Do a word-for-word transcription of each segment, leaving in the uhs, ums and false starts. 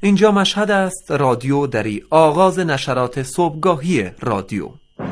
اینجا مشهد است، رادیو دری، آغاز نشرات صبحگاهی رادیو.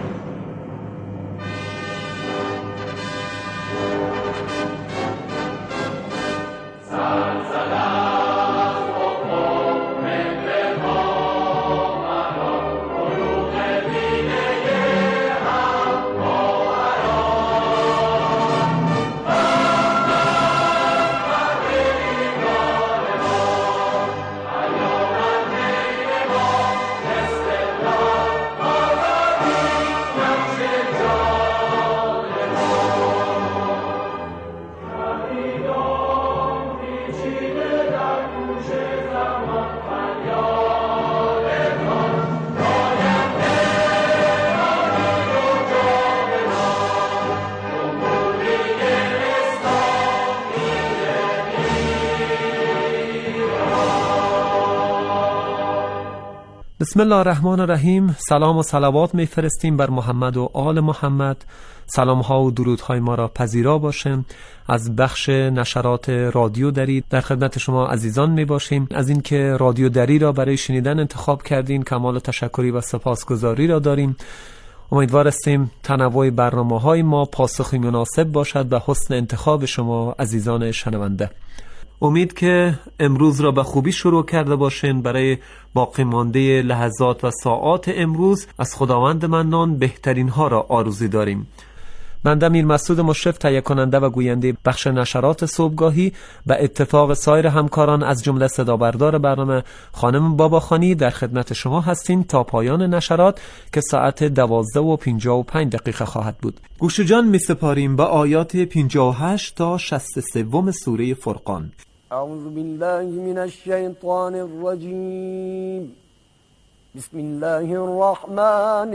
بسم الله الرحمن الرحیم. سلام و صلوات میفرستیم بر محمد و آل محمد. سلام ها و درود های ما را پذیرا باشیم. از بخش نشرات رادیو دری در خدمت شما عزیزان می باشیم. از اینکه رادیو دری را برای شنیدن انتخاب کردین کمال تشکری و سپاسگزاری را داریم. امیدوار هستیم تنوع برنامه های ما پاسخی مناسب باشد و حسن انتخاب شما عزیزان شنونده. امید که امروز را به خوبی شروع کرده باشین. برای باقی مانده لحظات و ساعات امروز از خداوند منان بهترین ها را آرزو داریم. بنده میر مسعود مشرف تهیه کننده و گوینده بخش نشرات صبحگاهی به اتفاق سایر همکاران از جمله صدا بردار برنامه خانم باباخانی در خدمت شما هستیم تا پایان نشرات که ساعت دوازده و پنجاه و پنج دقیقه خواهد بود. گوش جان می سپاریم به آیات پنجاه و هشت تا شصت و سه سوره فرقان. اعوذ بالله من الشیطان الرجیم. بسم الله الرحمن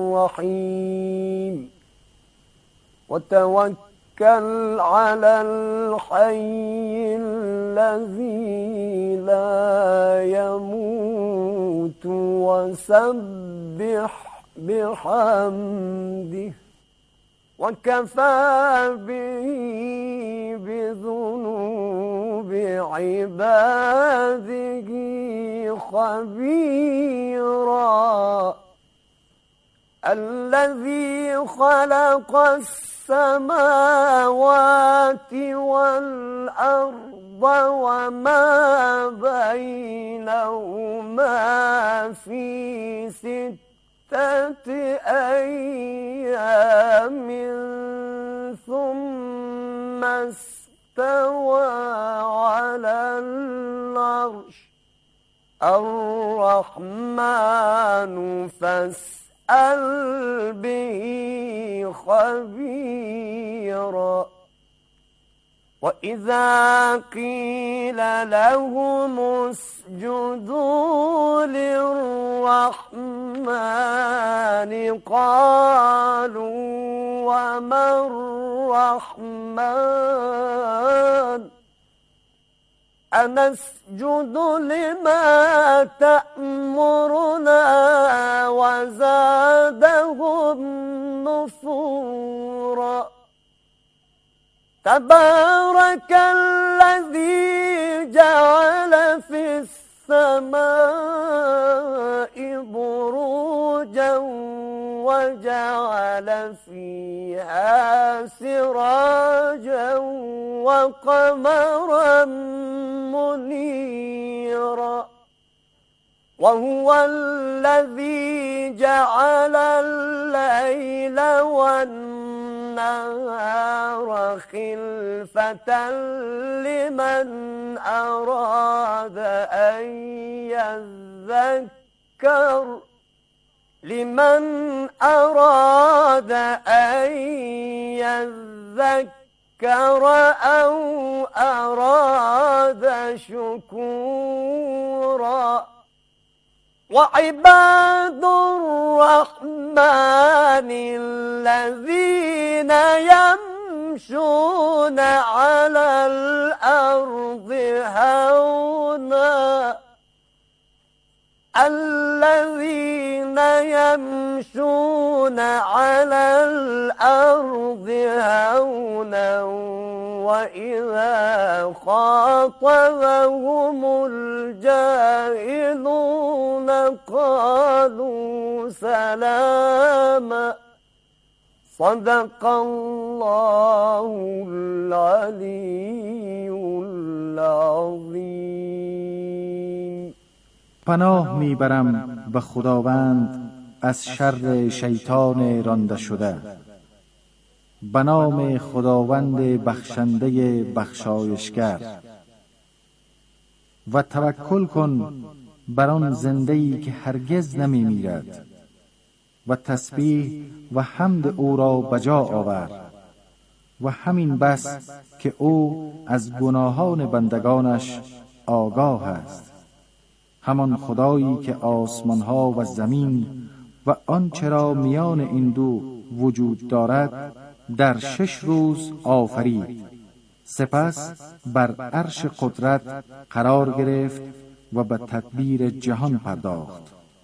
الرحیم. وتوكل على الحي الذي لا يموت وسبح بحمده وكفى به بذنوب عباده خبيرا. الذي خلق السماوات والأرض وما بينهما في ستة أيام ثم استوى على العرش. الرحمن فاسأل به خبيرا. وإذا قيل لهم اسجدوا للرحمن قالوا وما الرحمن أنسجد لما تأمرنا وزادهم نفورا. تبارك الذي جعل في السماء بروجا وجعل فيها سراجا وقمرا منيرا. وهو الذي جعل الليل والنهار خلفة لمن أراد أن يذكر لمن أراد أن يذكر أو أراد شكورا. وعباد الرحمن الذين يمشون على الأرض هونا الذين يمشون على الأرض هونا وإذا خاطبهم خاطبهم الجاهلون قالوا سلاما صدق الله العلی العظیم. پناه میبرم به خداوند از شر شیطان رانده شده. به نام خداوند بخشنده بخشایشگر. و توکل کن بر آن زنده‌ای که هرگز نمی میرد و تسبیح و حمد او را بجا آور و همین بس که او از گناهان بندگانش آگاه است. همان خدایی که آسمانها و زمین و آنچه را میان این دو وجود دارد در شش روز آفرید، سپس بر عرش قدرت قرار گرفت و به تدبیر جهان پرداخت.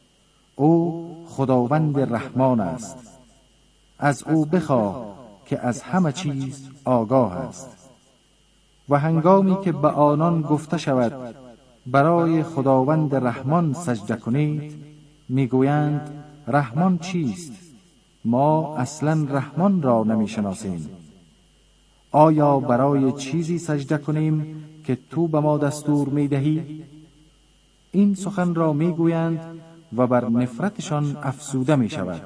او خداوند رحمان است. از او بخواه که از همه چیز آگاه است. و هنگامی که به آنان گفته شود برای خداوند رحمان سجده کنید، میگویند رحمان چیست؟ ما اصلا رحمان را نمیشناسیم. آیا برای چیزی سجده کنیم که تو به ما دستور میدهی؟ این سخن را میگویند و بر نفرتشان افسوده می شود.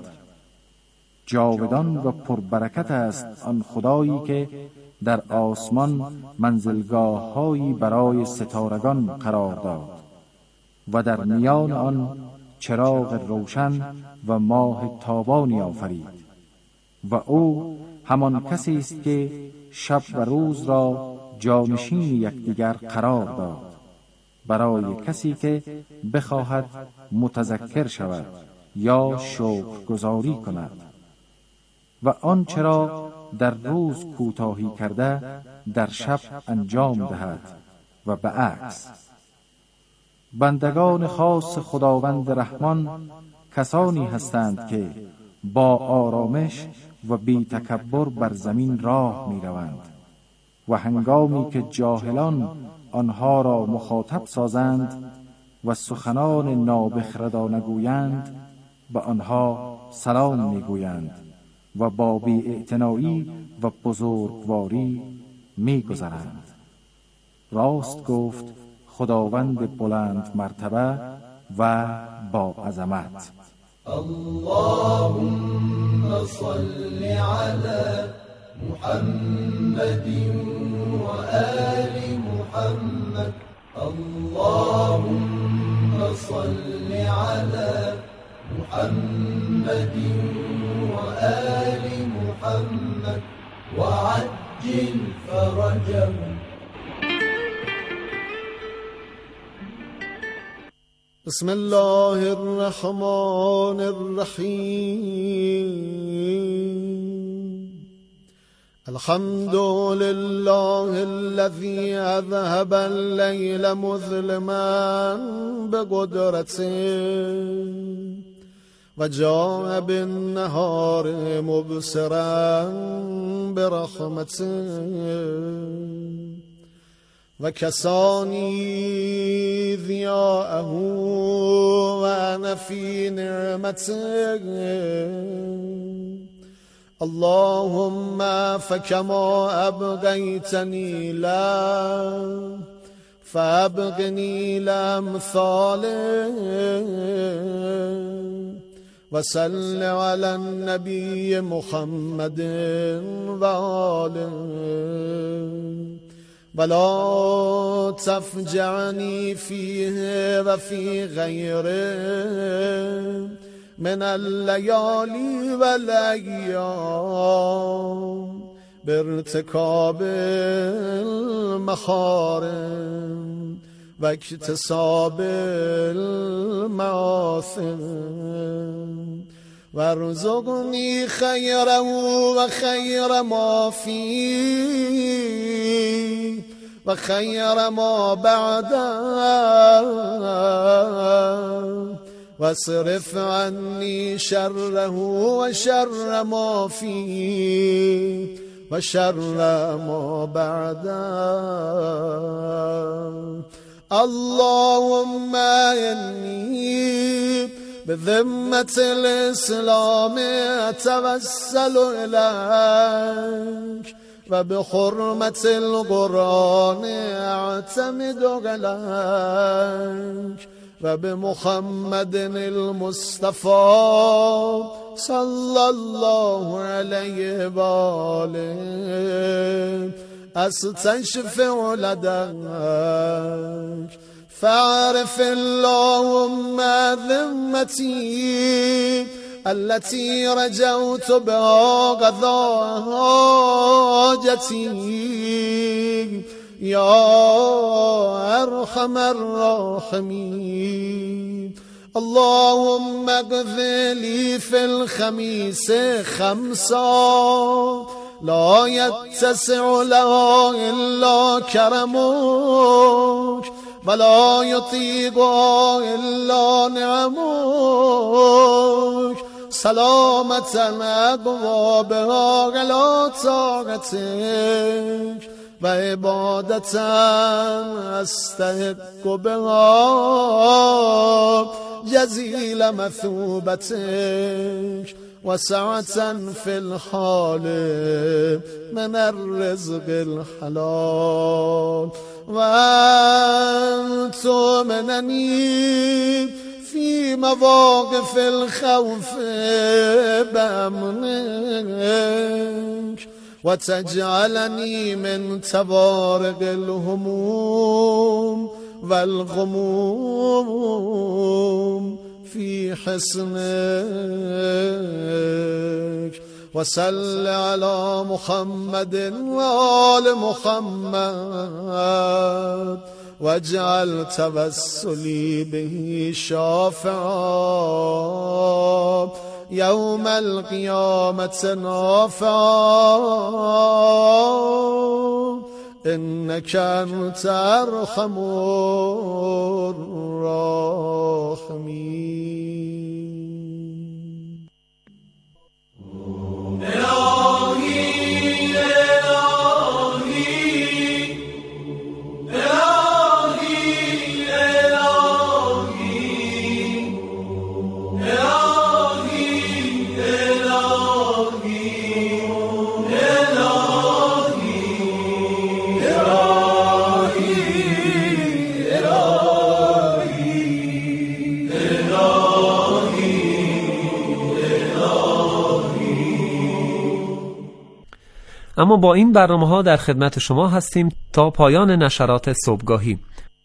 جاودان و پربرکت است آن خدایی که در آسمان منزلگاه‌هایی برای ستارگان قرار داد و در میان آن چراغ روشن و ماه تابانی آفرید. و او همان کسی است که شب و روز را جانشین یکدیگر قرار داد، برای کسی که بخواهد متذکر شود یا شکرگزاری کند. و آنچه را در روز کوتاهی کرده در شب انجام دهد و به عکس. بندگان خاص خداوند رحمان کسانی هستند که با آرامش و بی تکبر بر زمین راه می روند و هنگامی که جاهلان آنها را مخاطب سازند و سخنان نابخردانه گویند، به آنها سلام می گویند و با بی‌اعتنایی و بزرگواری می گذرند. راست گفت خداوند بلند مرتبه و با عظمت. اللهم صل على محمد و آل محمد. اللهم صل على محمد و آل محمد و عجل فرجهم. بسم الله الرحمن الرحیم. الحمد لله الذي اذهب الليل مظلما بقدرته و جاء بالنهار مبصرا برحمته و کسانی ضیاءه و انا فی نعمته. اللهم فكما ابقيتني لا فابقني لامثاله وصل على النبي محمد وآله ولا تفجعني فيه وفي غيره من الليالي والأيام بارتكاب المحارم واكتساب المعاصم وارزقني خيره وخير ما فيه وخير ما بعده واصرف عني شره وشر ما فيه و شر ما بعده. اللهم انی بذمة الاسلام اتوسل الیک و بحرمة القرآن اعتمد الیک و بمحمد المصطفى صلی الله علیه و آله استشفع لدیک فاعرف اللهم ذمتي التي رجوت بها قضاء حاجتي يا أرحم الراحمين. اللهم اغفر لي في الخميس خمسا لا يتسع لها إلا كرمك ولا يطيقها إلا نعمك سلامة أبوابها على طاعتك وعبادة أستحق بها جزيل مثوبتك وسعة في الحال من الرزق الحلال وأن تؤمنني في مواقف الخوف بأمنك وتجعلني من توارق الهموم والغموم في حصنك. وصل على محمد وآل محمد واجعل توسلي به شافعا يوم القيامة نافعا إنك أنت أرحم الراحمين. اما با این برنامه ها در خدمت شما هستیم تا پایان نشرات صبحگاهی.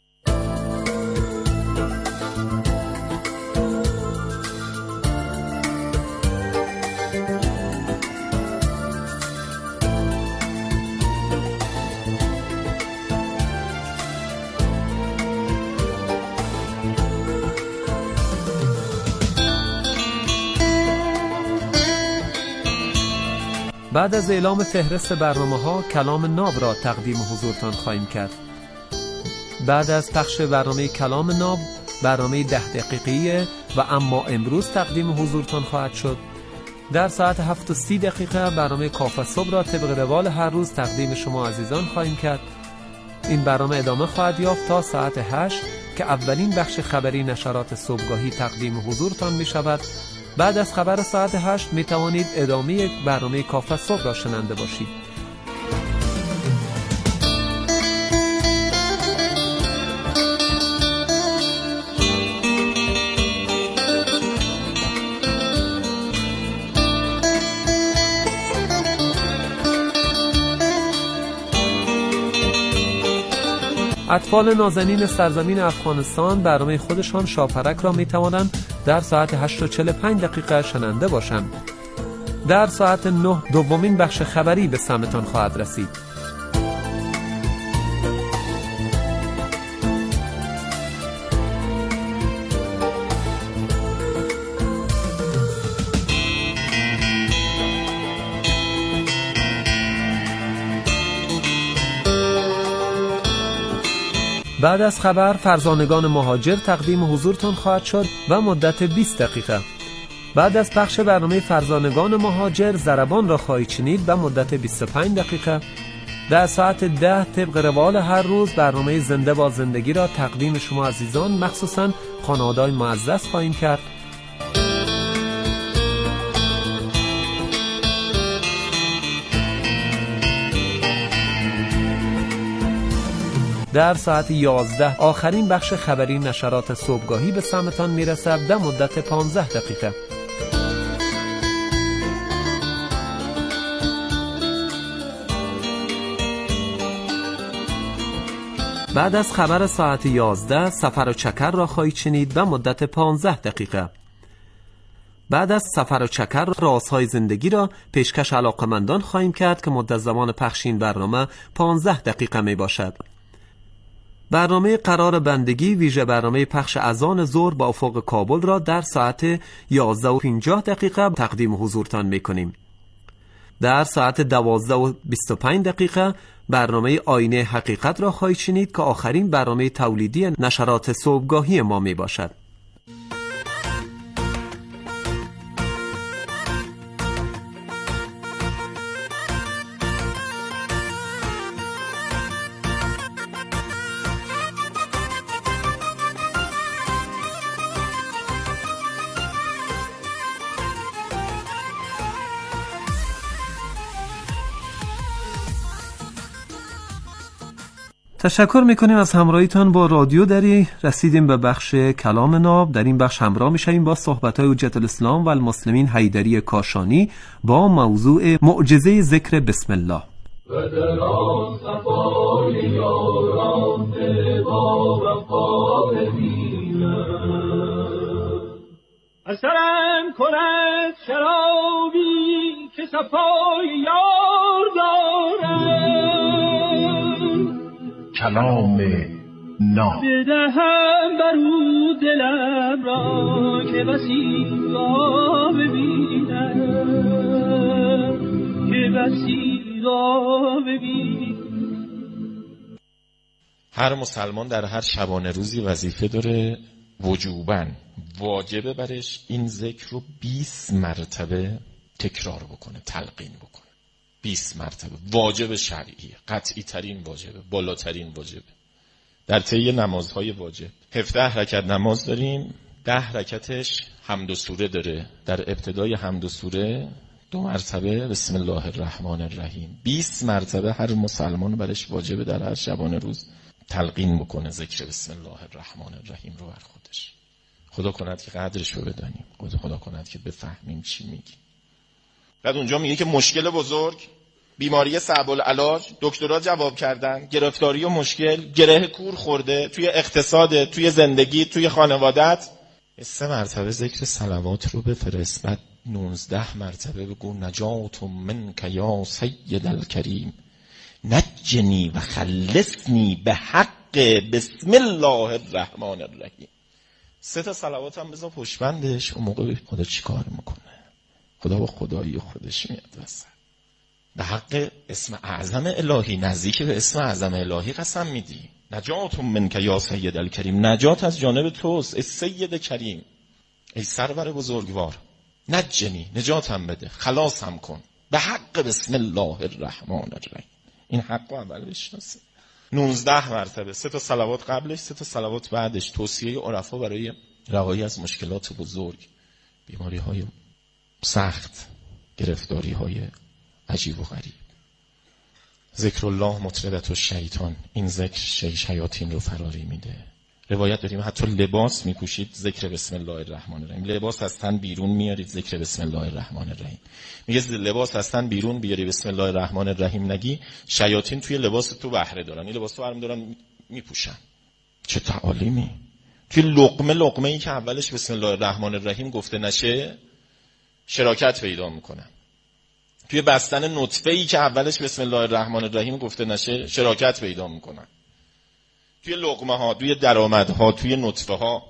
بعد از اعلام فهرست برنامه‌ها کلام ناب را تقدیم حضورتان خواهیم کرد. بعد از پخش برنامه کلام ناب، برنامه ده دقیقه‌ای و اما امروز تقدیم حضورتان خواهد شد. در ساعت هفت و سی دقیقه برنامه کافه صبح را طبق روال هر روز تقدیم شما عزیزان خواهیم کرد. این برنامه ادامه خواهد یافت تا ساعت هشت که اولین بخش خبری نشرات صبحگاهی تقدیم حضورتان می شود. بعد از خبر ساعت هشت می توانید ادامه برنامه کافه صبح را شنونده باشید. اطفال نازنین سرزمین افغانستان برنامه خودشان شاپرک را می توانند در ساعت هشت و چهل و پنج دقیقه شنونده باشند. در ساعت نه دومین بخش خبری به سمتان خواهد رسید. بعد از خبر فرزانگان مهاجر تقدیم حضورتان خواهد شد و مدت بیست دقیقه. بعد از پخش برنامه فرزانگان مهاجر ضربان را خواهید شنید به مدت بیست و پنج دقیقه. در ساعت ده طبق روال هر روز برنامه زنده با زندگی را تقدیم شما عزیزان مخصوصاً خانواده‌های معزز خواهیم کرد. در ساعت یازده آخرین بخش خبری نشرات صبحگاهی به سمتان میرسد به مدت پانزده دقیقه. بعد از خبر ساعت یازده سفر و چکر را خواهید شنید به مدت پانزده دقیقه. بعد از سفر و چکر رازهای زندگی را پیشکش علاقمندان خواهیم کرد که مدت زمان پخش این برنامه پانزده دقیقه می باشد. برنامه قرار بندگی ویژه برنامه پخش اذان ظهر با افق کابل را در ساعت یازده و پنجاه دقیقه تقدیم حضورتان می کنیم. در ساعت دوازده و بیست و پنج دقیقه برنامه آینه حقیقت را خواهید شنید که آخرین برنامه تولیدی نشرات صبحگاهی ما می باشد. تشکر میکنیم از همراهیتان با رادیو دری. رسیدیم به بخش کلام ناب. در این بخش همراه میشیم با صحبت‌های حجت الاسلام و المسلمین حیدری کاشانی با موضوع معجزه ذکر بسم الله. و در آن صفای یاران با وفا اثرم کند شرابی که صفای یار دارد، کلام ناب بدهم برو دلم را که بسیار ببینم، که بسیار ببینم. هر مسلمان در هر شبانه روزی وظیفه داره وجوباً واجبه برش این ذکر رو بیست مرتبه تکرار بکنه، تلقین بکنه. بیست مرتبه واجب شرعیه، قطعی ترین واجبه، بالاترین واجبه. در طی نمازهای واجب هفده رکعت نماز داریم، ده رکعتش حمد و سوره داره. در ابتدای حمد و سوره دو مرتبه بسم الله الرحمن الرحیم. بیست مرتبه هر مسلمان برش واجبه در هر شبانه روز تلقین بکنه ذکر بسم الله الرحمن الرحیم رو بر خودش. خدا کند که قدرش رو بدانیم، خدا کند که بفهمیم چی میگی. بعد اونجا میگه که مشکل بزرگ، بیماری صعب العلاج، دکترها جواب کردن، گرفتاری و مشکل، گره کور خورده توی اقتصاد، توی زندگی، توی خانوادت، سه مرتبه ذکر صلوات رو بفرست. بعد نوزده مرتبه بگو نجات منک یا سید الکریم، نجنی و خلصنی به حق بسم الله الرحمن الرحیم. سه تا صلوات هم بذار پشتبندش. اون موقع خدا چی کار میکنه؟ خدا با خدایی خودش میاد وسط. به حق اسم اعظم الهی، نزدیک به اسم اعظم الهی قسم میدی. نجات منک یا سید الکریم، نجات از جانب توست ای سید کریم، ای سرور بزرگوار. نجنی، نجاتم بده، خلاصم کن به حق بسم الله الرحمن الرحیم. این حق رو اول بشناسید. نوزده مرتبه، سه تا صلوات قبلش، سه تا صلوات بعدش. توصیه عرفا برای رهایی از مشکلات بزرگ، بیماری های سخت، گرفتاری های عجیب و غریب. ذکر الله مطردت الشیطان، این ذکر شیاطین رو فراری میده. روایت داریم حتی لباس میپوشید ذکر بسم الله الرحمن الرحیم. لباس از تن بیرون میارید ذکر بسم الله الرحمن الرحیم. میگه لباس از تن بیرون بیاری بسم الله الرحمن الرحیم نگی، شیاطین توی لباس تو بهره دارن، این لباس رو برمی دارن میپوشن. چه تعالیمی! توی لقمه لقمه ای که اولش بسم الله الرحمن الرحیم گفته نشه شراکت پیدا میکنن. توی بستن نطفه ای که اولش بسم الله الرحمن الرحیم گفته نشه شراکت پیدا میکنن. توی لقمه ها، توی درآمد ها، توی نطفه ها.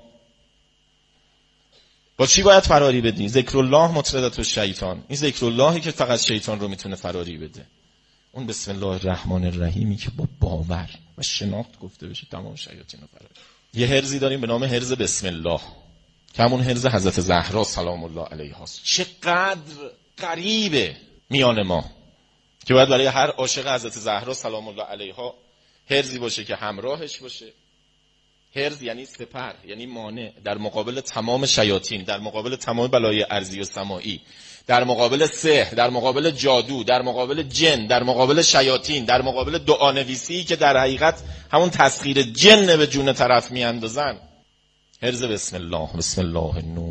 با چی باید فراری بدی؟ ذکر الله مطردت الشیطان. این ذکر اللهی که فقط شیطان رو میتونه فراری بده. اون بسم الله الرحمن الرحیمی که با باور و شناخت گفته بشه تمام شیاطین رو فراری. یه هرزی داریم به نام هرز بسم الله. که همون حرز حضرت زهرا سلام الله علیها است. چقدر غریبه میان ما که باید برای هر عاشق حضرت زهرا سلام الله علیها حرزی باشه که همراهش باشه. حرز یعنی سپر، یعنی مانع در مقابل تمام شیاطین، در مقابل تمام بلای ارضی و سماعی، در مقابل سحر، در مقابل جادو، در مقابل جن، در مقابل شیاطین، در مقابل دعانویسی که در حقیقت همون تسخیر جن به جون طرف میاندازن. حرز بسم الله، بسم الله النور،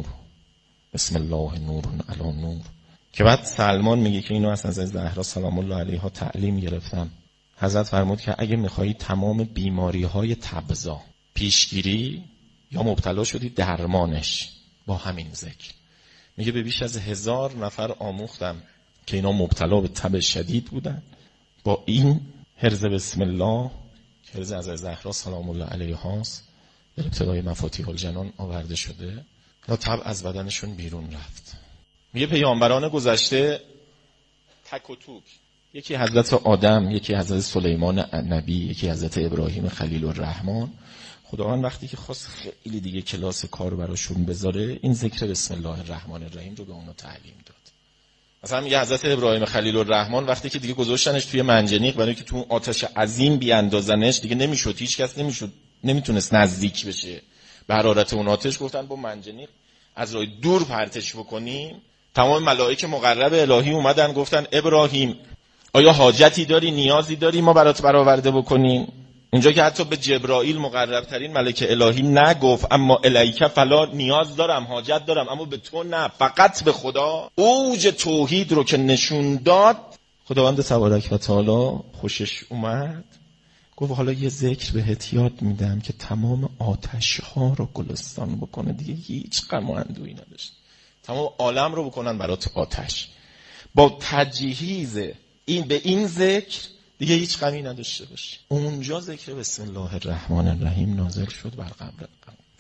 بسم الله نور علی نور، که بعد سلمان میگه که اینو از حضرت زهرا سلام الله علیها تعلیم گرفتم. حضرت فرمود که اگه میخوایی تمام بیماری‌های تبضا پیشگیری یا مبتلا شدی درمانش با همین ذکر. میگه به بیش از هزار نفر آموختم که اینا مبتلا به تب شدید بودن، با این حرز بسم الله که حرز از زهرا سلام الله علیها است در ابتدای مفاتیح الجنان آورده شده، تا تب از بدنشون بیرون رفت. میگه پیامبران گذشته تک و توک، یکی حضرت آدم، یکی حضرت سلیمان نبی، یکی حضرت ابراهیم خلیل الرحمن، خداوند وقتی که خواست خیلی دیگه کلاس کار براشون بذاره این ذکر بسم الله الرحمن الرحیم رو به اونو تعلیم داد. مثلا میگه حضرت ابراهیم خلیل الرحمن وقتی که دیگه گذاشتنش توی منجنیق برای که تو آتش عظیم بیاندازنش، دیگه نمیشد، هیچ کس نمیشد نمیتونست نزدیک بشه به حرارت اون آتش. گفتن با منجنیق از راه دور پرتش بکنیم. تمام ملائکه مقرب الهی اومدن گفتن ابراهیم آیا حاجتی داری، نیازی داری ما برات برآورده بکنیم؟ اونجا که حتی به جبرائیل مقرب ترین ملک الهی نگفت اما الیک فلا، نیاز دارم، حاجت دارم، اما به تو نه، فقط به خدا. اوج توحید رو که نشون داد خداوند تبارک و تعالی خوشش اومد، گفت حالا یه ذکر بهت یاد میدم که تمام آتش ها رو گلستان بکنه، دیگه هیچ غم و اندوهی نداشت، تمام عالم رو بکنن برات آتش. با تجهیز این به این ذکر دیگه هیچ غمی نداشته باشی. اونجا ذکر بسم الله الرحمن الرحیم نازل شد بر قبر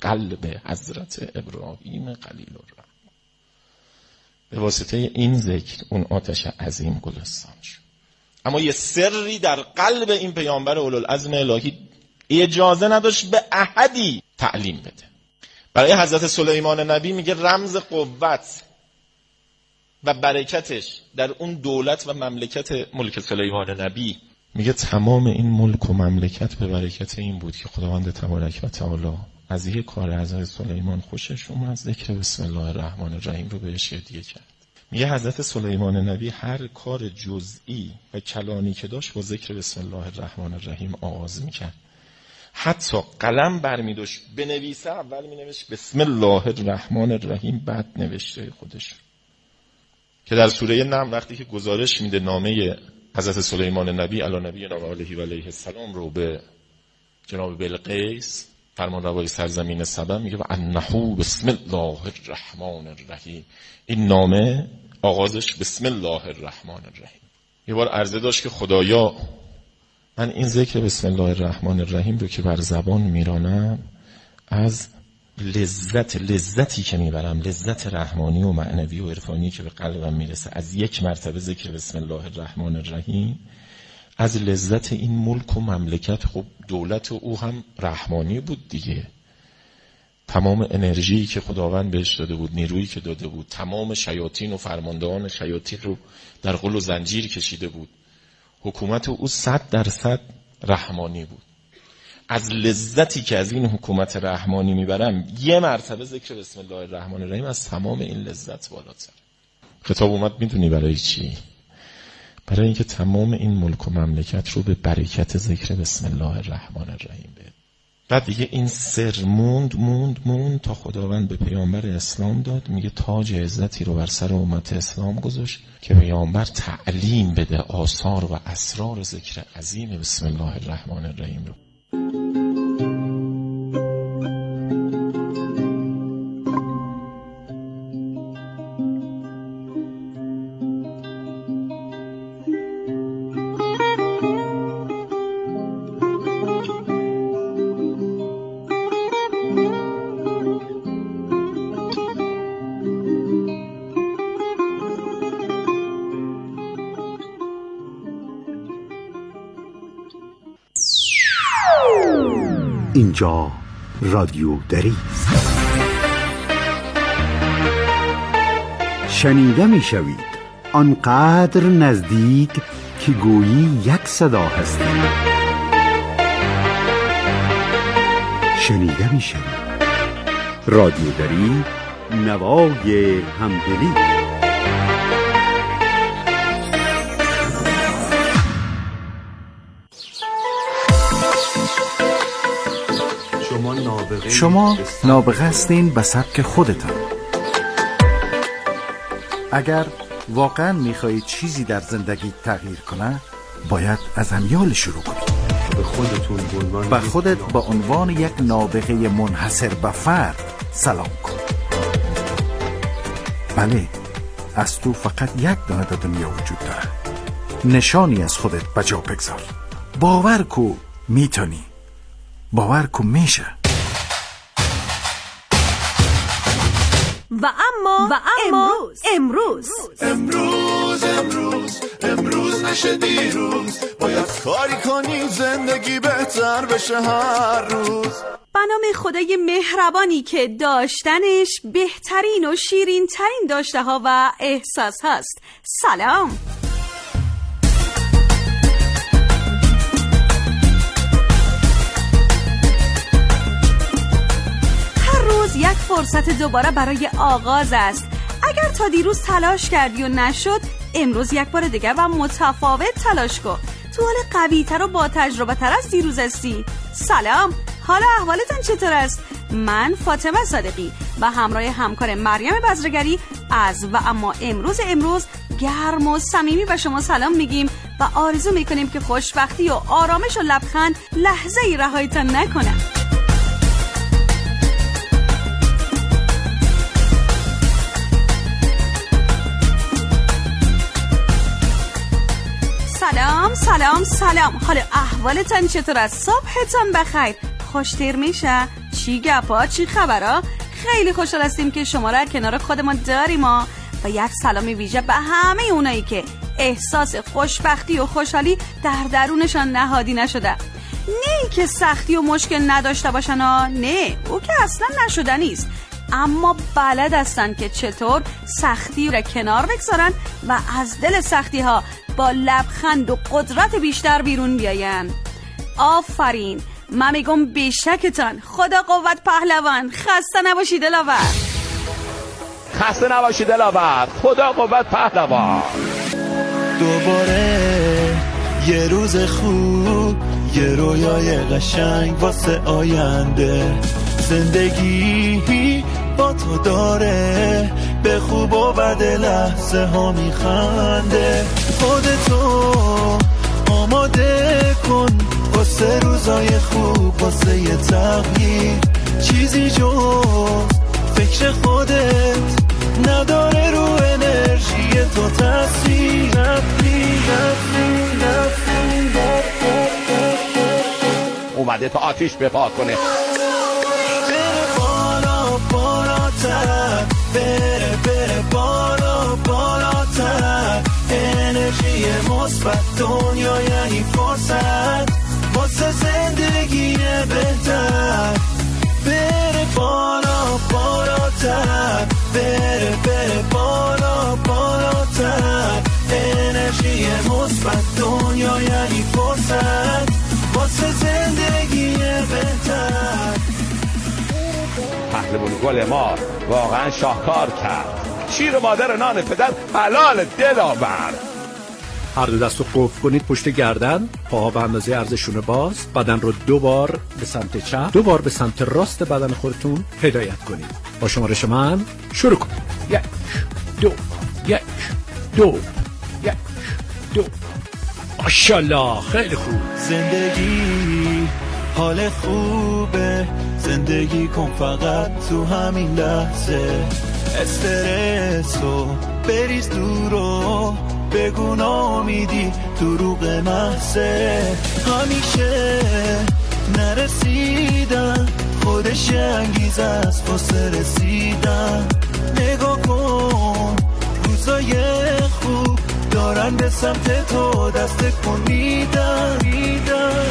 قلب حضرت ابراهیم خلیل الرحمن. به واسطه این ذکر اون آتش عظیم گلستان شد. اما یه سری در قلب این پیامبر اولوالعزم الهی اجازه نداشت به احدی تعلیم بده. برای حضرت سلیمان نبی میگه رمز قوت و برکتش در اون دولت و مملکت ملک سلیمان نبی، میگه تمام این ملک و مملکت به برکت این بود که خداوند تبارک و تعالی از یک کار حضرت سلیمان خوشش اومد، ذکر بسم الله الرحمن الرحیم رو بهش هدیه کرد. میگه حضرت سلیمان نبی هر کار جزئی و کلانی که داشت با ذکر بسم الله الرحمن الرحیم آغاز میکرد. حتی قلم برمی‌داشت بنویسه اول مینوشت بسم الله الرحمن الرحیم، بعد نوشته خودش، که در سوره نمل وقتی که گزارش میده نامه حضرت سلیمان نبی علی نبی و علیه و علیه السلام رو به جناب بلقیس فرمان روای سرزمین سبا، میگه و انحو بسم الله الرحمن الرحیم. این نامه آغازش بسم الله الرحمن الرحیم. یه بار عرضه داشت که خدایا من این ذکر بسم الله الرحمن الرحیم رو که بر زبان میرانم، از لذت لذتی که میبرم، لذت رحمانی و معنوی و عرفانی که به قلبم میرسه از یک مرتبه ذکر بسم الله الرحمن الرحیم، از لذت این ملک و مملکت. خب دولت او هم رحمانی بود دیگه، تمام انرژی که خداوند بهش داده بود، نیرویی که داده بود، تمام شیاطین و فرماندهان شیاطین رو در غل و زنجیر کشیده بود. حکومت او صد درصد رحمانی بود. از لذتی که از این حکومت رحمانی میبرم یه مرتبه ذکر بسم الله الرحمن الرحیم از تمام این لذت بالاتر. خطاب اومد میدونی برای چی؟ برای اینکه تمام این ملک و مملکت رو به برکت ذکر بسم الله الرحمن الرحیم بده. بعد دیگه این سر موند موند موند تا خداوند به پیامبر اسلام داد. میگه تاج عزتی رو بر سر امت اسلام گذاشت که پیامبر تعلیم بده آثار و اسرار ذکر عظیم بسم الله الرحمن الرحیم رو. اینجا رادیو دری است. شنیده می شوید، آنقدر نزدیک که گویی یک صدا هستید. شنیده می شوید. رادیو دری، نوای همدلی. شما نابغه هستین به سبک خودتان. اگر واقعا میخواهید چیزی در زندگی تغییر کنه، باید از همیال شروع کنید. به خودتون به خودت با عنوان یک نابغه منحصر به فرد سلام کن. بله، از تو فقط یک دانه در دنیا وجود داره. نشانی از خودت بجا بگذار. باور کو میتونی. باور کو میشه. و اما و اما امروز امروز امروز امروز نشه دیروز، باید کاری کنی زندگی بهتر بشه هر روز. به نام خدای مهربانی که داشتنش بهترین و شیرین ترین داشته ها و احساس هست. سلام. یک فرصت دوباره برای آغاز است. اگر تا دیروز تلاش کردی و نشد، امروز یک بار دیگر و متفاوت تلاش کن. تو حال قوی تر و با تجربه تر از دیروز هستی. سلام، حالا احوالتان چطور است؟ من فاطمه صادقی و همراه همکار مریم بزرگری از و اما امروز امروز گرم و صمیمی به شما سلام میگیم و آرزو میکنیم که خوشبختی و آرامش و لبخند لحظه ای رهایتان نکنه. سلام سلام سلام، حالا احوالتان چطور است؟ صبحتان بخیر، خوشتیر میشه؟ چی گپا، چی خبرا؟ خیلی خوشحال هستیم که شما را کنار خودمون داریم ما و یک سلامی ویژه به همه اونایی که احساس خوشبختی و خوشحالی در درونشان نهادی نشده. نه که سختی و مشکل نداشته باشن ها، نه، او که اصلا نشده نیست، اما بلد هستن که چطور سختی را کنار بگذارن و از دل سختی ها با لبخند و قدرت بیشتر بیرون بیاین. آفرین، من میگم بیشکتان. خدا قوت پهلوان. خسته نباشی دلاور. خسته نباشی دلاور. خدا قوت پهلوان. دوباره یه روز خوب، یه رویای قشنگ واسه آینده. زندگی با تو داره به خوب و بد لحظه ها میخنده. خودتو آماده کن واسه روزای خوب، واسه یه تغییر. چیزی جز فکر خودت نداره رو انرژی تو تاثیر. نفی نفی نفی اومده تا آتیش بپا کنه. بالاتر بره بره بالا بالاتر. انرژی مثبت دنیا یعنی فرصت واسه زندگی بهتر. بره بالا بالاتر بره بره بالا بالاتر. انرژی مثبت دنیا یعنی فرصت واسه زندگی بهتر. پهلوان گل ما واقعا شاهکار کرد. شیر مادر نان پدر حلال دلاور. هر دو دست رو قفل کنید پشت گردن، پاها به اندازه عرضشون باز، بدن رو دو بار به سمت چپ، دو بار به سمت راست بدن خودتون هدایت کنید. با شمارش من شروع کنید. یک دو یک دو یک دو. ماشاءالله، خیلی خوب. زندگی حال خوبه، زندگی کن فقط تو همین لحظه. استرسو بریز دورو، بگو نامیدی دروغ محضه. همیشه نرسیدن خودش انگیزه است واسه رسیدن. نگاه کن روزای خوب دارن به سمت تو دست کن میدن میدن.